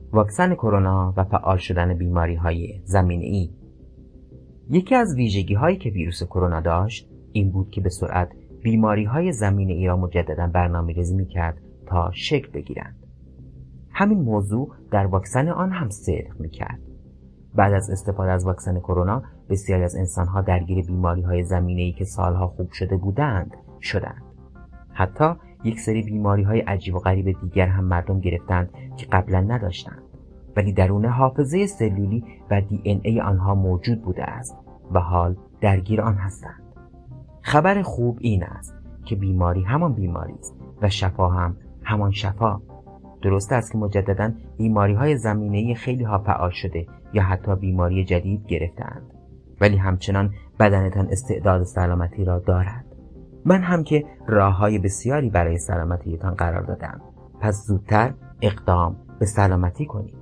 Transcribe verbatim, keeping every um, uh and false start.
واکسن کرونا و فعال شدن بیماری‌های زمینه‌ای. یکی از ویژگی‌هایی که ویروس کرونا داشت این بود که به سرعت بیماری‌های زمینه‌ای را مجدداً برنامه‌ریزی می‌کرد تا شکل بگیرند. همین موضوع در واکسن آن هم صدق می‌کرد. بعد از استفاده از واکسن کرونا بسیاری از انسان‌ها درگیر بیماری‌های زمینه‌ای که سالها خوب شده بودند شدند. حتی یک سری بیماری‌های عجیب و غریب دیگر هم مردم گرفتند که قبلا نداشتند، ولی درون حافظه سلولی و دی ان ای آنها موجود بوده است و حال درگیر آن هستند. خبر خوب این است که بیماری همان بیماری است و شفا هم همان شفا. درست است که مجدداً بیماری‌های زمینه‌ای خیلی ها فعال شده یا حتی بیماری جدید گرفتند، ولی همچنان بدنتان استعداد سلامتی را دارد. من هم که راه‌های بسیاری برای سلامتیتان قرار دادم، پس زودتر اقدام به سلامتی کنید.